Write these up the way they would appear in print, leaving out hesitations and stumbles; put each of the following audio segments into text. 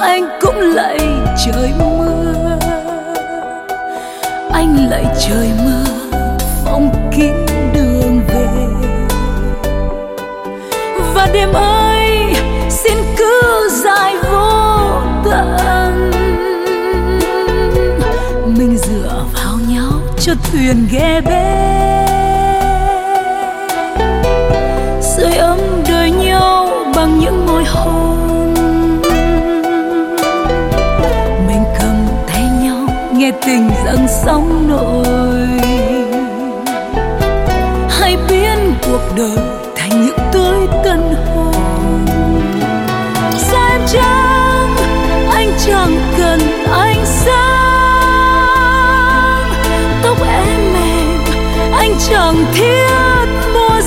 anh cũng lạy trời mưa. Anh lạy trời mưa phong kín đường về. Và đêm ấy xin cứ dài vô tận, mình dựa vào nhau cho thuyền ghé bên, sưởi ấm đời nhau bằng những môi hôn. Mình cầm tay nhau nghe tình dâng sóng nổi, hay biến cuộc đời thành những tối tân hôn. Xa em trắng, anh chẳng cần ánh sáng. Tóc em mềm, anh chẳng thiết mùa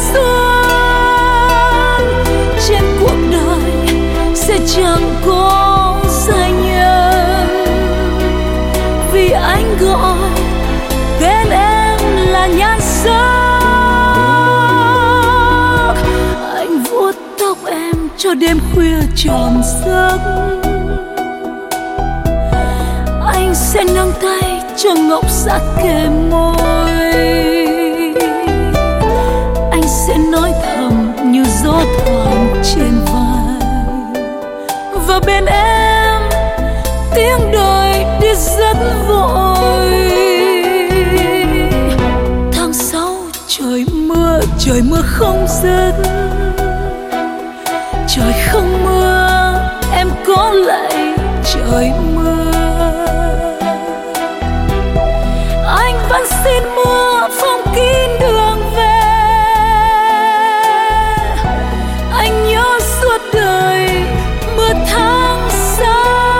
xuân. Trên cuộc đời sẽ chẳng có giai nhân, vì anh gọi tên em là nhan sắc. Anh vuốt tóc em cho đêm khuya tròn giấc. Anh sẽ nâng tay cho ngọc sát kề môi. Anh sẽ nói thầm như gió thoảng trên vai. Và bên em tiếng đời đi rất vội. Tháng 6 trời mưa không dứt. Trời không mưa em có lạy trời mưa. Anh vẫn xin mưa phong kín đường về. Anh nhớ suốt đời mưa tháng 6.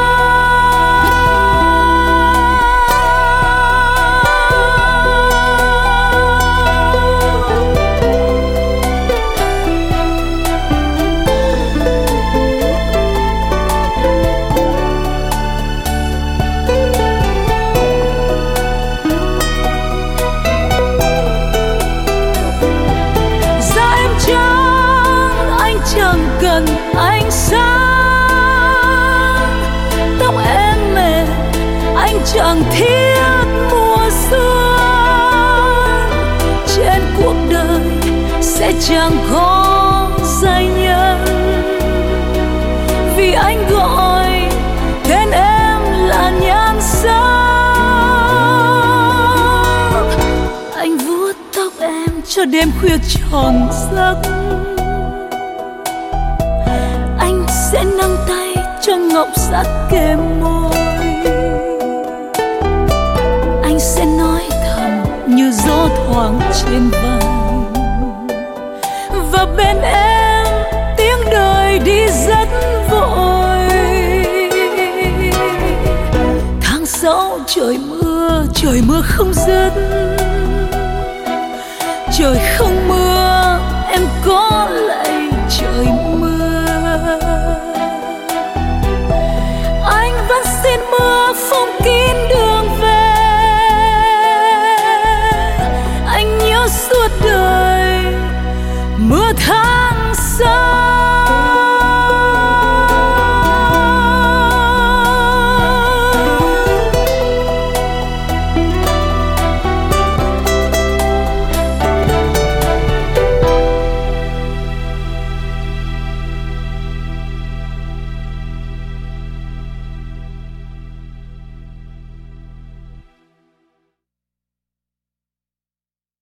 Cần ánh sáng, tóc em mềm, anh chẳng thiết mùa xuân. Trên cuộc đời sẽ chẳng có giai nhân, vì anh gọi tên em là nhan sắc. Anh vuốt tóc em cho đêm khuya tròn giấc. Sẽ nâng tay cho ngọc sát kề môi. Anh sẽ nói thầm như gió thoảng trên vai. Và bên em tiếng đời đi rất vội. Tháng 6 trời mưa không dứt. Trời không mưa em có lẽ